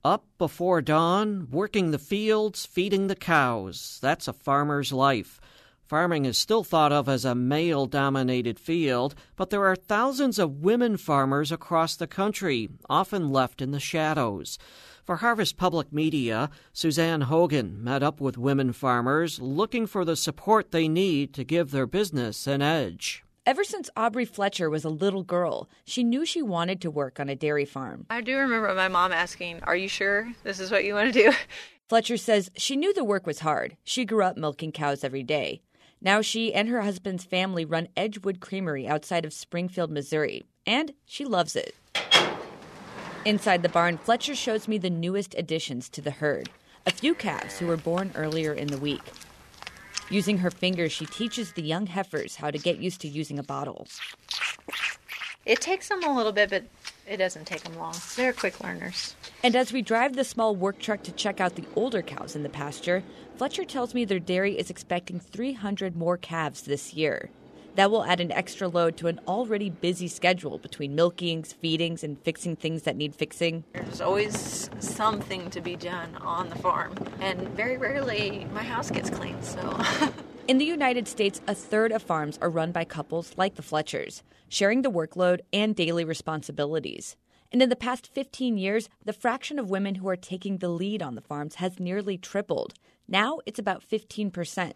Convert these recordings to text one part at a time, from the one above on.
Up before dawn, working the fields, feeding the cows. That's a farmer's life. Farming is still thought of as a male-dominated field, but there are thousands of women farmers across the country, often left in the shadows. For Harvest Public Media, Suzanne Hogan met up with women farmers looking for the support they need to give their business an edge. Ever since Aubrey Fletcher was a little girl, she knew she wanted to work on a dairy farm. I do remember my mom asking, "Are you sure this is what you want to do?" Fletcher says she knew the work was hard. She grew up milking cows every day. Now she and her husband's family run Edgewood Creamery outside of Springfield, Missouri, and she loves it. Inside the barn, Fletcher shows me the newest additions to the herd, a few calves who were born earlier in the week. Using her fingers, she teaches the young heifers how to get used to using a bottle. It takes them a little bit, but it doesn't take them long. They're quick learners. And as we drive the small work truck to check out the older cows in the pasture, Fletcher tells me their dairy is expecting 300 more calves this year. That will add an extra load to an already busy schedule between milkings, feedings, and fixing things that need fixing. There's always something to be done on the farm, and very rarely my house gets clean, so... In the United States, a third of farms are run by couples like the Fletchers, sharing the workload and daily responsibilities. And in the past 15 years, the fraction of women who are taking the lead on the farms has nearly tripled. Now it's about 15%.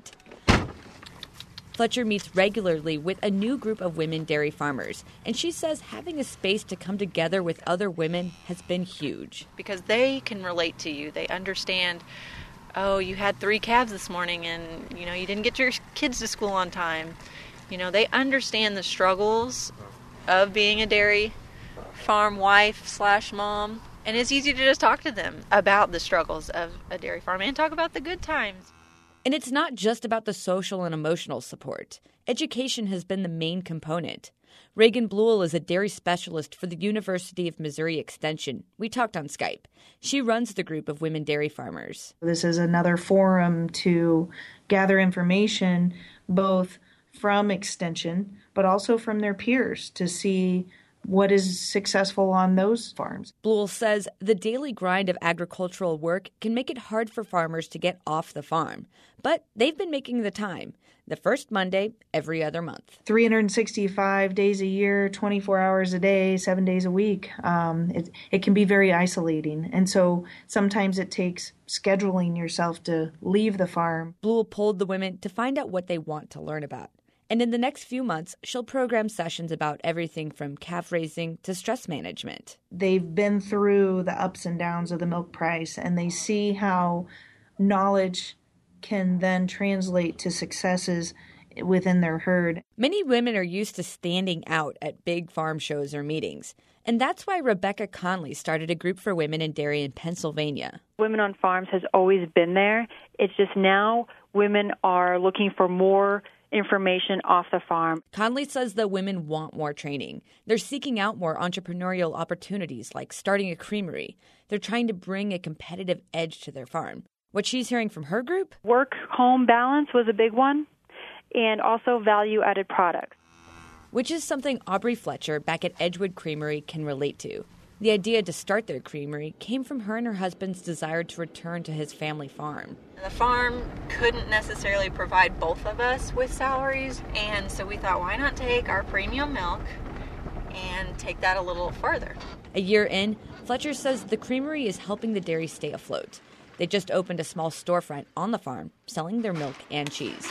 Fletcher meets regularly with a new group of women dairy farmers, and she says having a space to come together with other women has been huge. Because they can relate to you. They understand, oh, you had 3 calves this morning and, you didn't get your kids to school on time. They understand the struggles of being a dairy farm wife/mom, and it's easy to just talk to them about the struggles of a dairy farm and talk about the good times. And it's not just about the social and emotional support. Education has been the main component. Reagan Bluell is a dairy specialist for the University of Missouri Extension. We talked on Skype. She runs the group of women dairy farmers. This is another forum to gather information both from Extension, but also from their peers to see what is successful on those farms. Bluell says the daily grind of agricultural work can make it hard for farmers to get off the farm. But they've been making the time. The first Monday every other month. 365 days a year, 24 hours a day, 7 days a week. It can be very isolating. And so sometimes it takes scheduling yourself to leave the farm. Bluell polled the women to find out what they want to learn about. And in the next few months, she'll program sessions about everything from calf raising to stress management. They've been through the ups and downs of the milk price, and they see how knowledge can then translate to successes within their herd. Many women are used to standing out at big farm shows or meetings. And that's why Rebecca Conley started a group for women in dairy in Pennsylvania. Women on farms has always been there. It's just now women are looking for more information off the farm. Conley says that women want more training. They're seeking out more entrepreneurial opportunities like starting a creamery. They're trying to bring a competitive edge to their farm. What she's hearing from her group? Work-home balance was a big one, and also value-added products. Which is something Aubrey Fletcher back at Edgewood Creamery can relate to. The idea to start their creamery came from her and her husband's desire to return to his family farm. The farm couldn't necessarily provide both of us with salaries, and so we thought, why not take our premium milk and take that a little further? A year in, Fletcher says the creamery is helping the dairy stay afloat. They just opened a small storefront on the farm, selling their milk and cheese.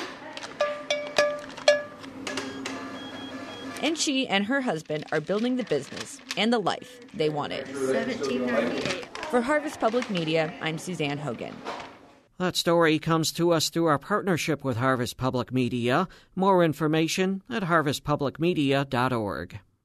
And she and her husband are building the business and the life they wanted. 1798. For Harvest Public Media, I'm Suzanne Hogan. That story comes to us through our partnership with Harvest Public Media. More information at harvestpublicmedia.org.